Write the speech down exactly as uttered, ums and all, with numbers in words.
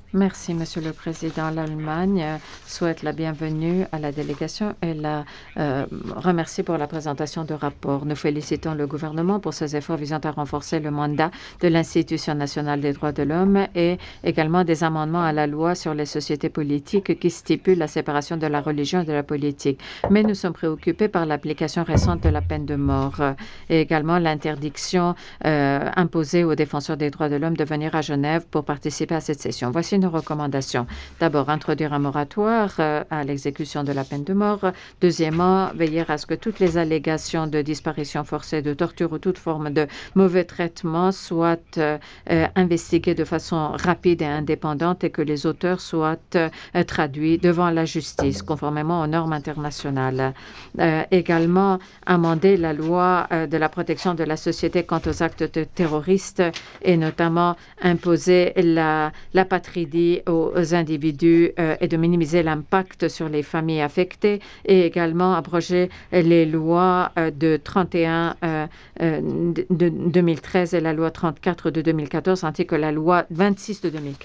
Merci, Monsieur le Président. L'Allemagne euh, souhaite la bienvenue à la délégation et la euh, remercie pour la présentation de rapport. Nous félicitons le gouvernement pour ses efforts visant à renforcer le mandat de l'Institution nationale des droits de l'homme et également des amendements à la loi sur les sociétés politiques qui stipulent la séparation de la religion et de la politique. Mais nous sommes préoccupés par l'application récente de la peine de mort euh, et également l'interdiction euh, imposée aux défenseurs des droits de l'homme de venir à Genève pour participer à cette session. Voici nos recommandations. D'abord, introduire un moratoire euh, à l'exécution de la peine de mort. Deuxièmement, veiller à ce que toutes les allégations de disparition forcée, de torture ou toute forme de mauvais traitement soient euh, euh, investiguées de façon rapide et indépendante et que les auteurs soient euh, traduits devant la justice, conformément aux normes internationales. Euh, également, amender la loi euh, de la protection de la société quant aux actes terroristes et notamment imposer la l'apatridie aux, aux individus euh, et de minimiser l'impact sur les familles affectées et également abroger les lois euh, de trente et un euh, euh, de, de deux mille treize et la loi trente-quatre de deux mille quatorze ainsi que la loi vingt-six de deux mille quatorze.